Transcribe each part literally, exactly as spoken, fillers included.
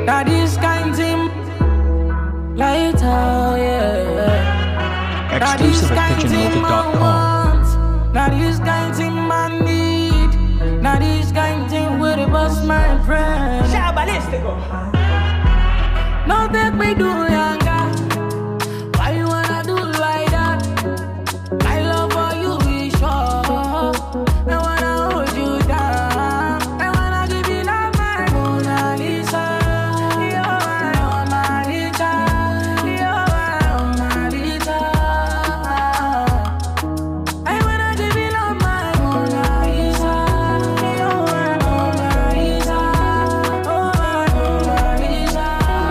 That is kind thing. Lighter, yeah. Exclusive at pigeon loaded dot com. That is kind thing man need. That is kind thing with the boss my friend. Shabalistico. No take me do younger. Why you wanna do like that? My love for you is sure. I wanna hold you down. I wanna give you love, my Mona Lisa. You're my Mona Lisa. You're my Mona Lisa. I wanna give you love, my Mona Lisa. You're my Mona Lisa. Oh, my Mona Lisa.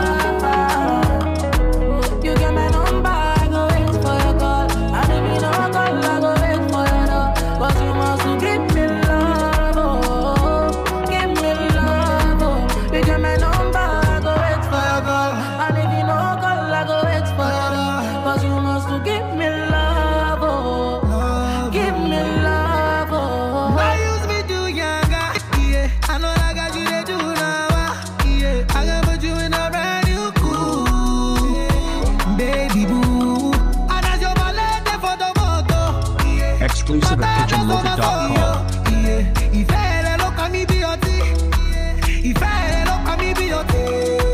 You get my number, I go wait for your call. And if you don't call, I go wait for your door. But you must give me love, oh, give me love, oh. You get my number, I go wait for your call. And if you don't call, I go wait for your door. But you must give me love, oh, give me love, oh. I used me do younger, yeah. I know I got you to do now, yeah. I can put you in a brand new cool, baby boo. And as your ballet for the moto, yeah. Exclusive at pigeon loaded dot com. Yeah. Ìfẹ́ rẹ ló kàn mí bí ọtí. Ìfẹ́ rẹ ló kàn mí bí ọtí.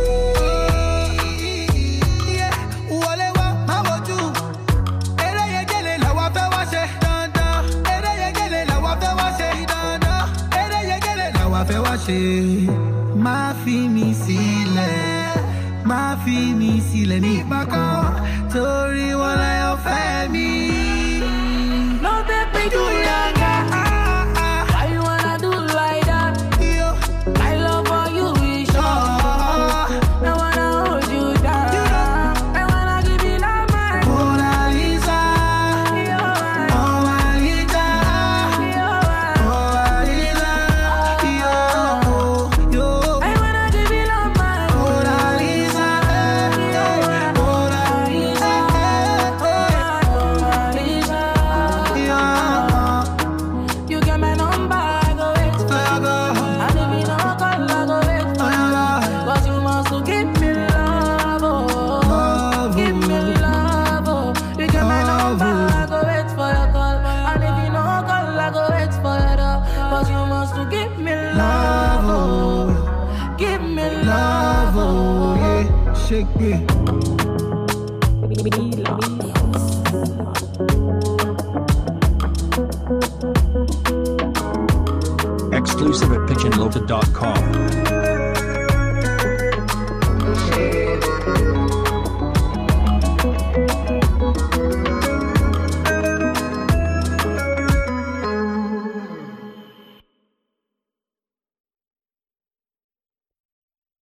Yeah. Wọlé wá, má wojú. Eré yẹn gèlè làwa fẹ́ wá ṣe dandan. Eré yẹn gèlè làwa fẹ́ wá ṣe dandan. Eré yẹn gèlè làwa fẹ́ wá ṣe. Má fi mi sílẹ̀, má fi mi sílẹ̀ nígbà kan. Torí wọn láyọ̀ fẹ́ mi. No take me do younger. Why you wanna do like that? Yo. My love for you is sure. I wanna hold you down. I wanna give you love, my Mona Lisa, You're my Mona Lisa, You're my Mona Lisa, yo, yo. I wanna give you love, my Mona Lisa, Mona Lisa, Mona Lisa. yo. You get my number, I go wait for you. And if you don't call, I go wait for you. But you must give me love, oh, give me love, oh. You get my number, I go wait for your call. And if you don't call, I go wait for your door. But you must give me love, oh, give me love, Love, oh. oh, yeah, shake it. Exclusive at pigeon loaded dot com.